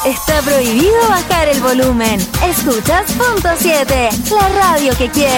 Está prohibido bajar el volumen. Escuchas Punto 7, la radio que quieres.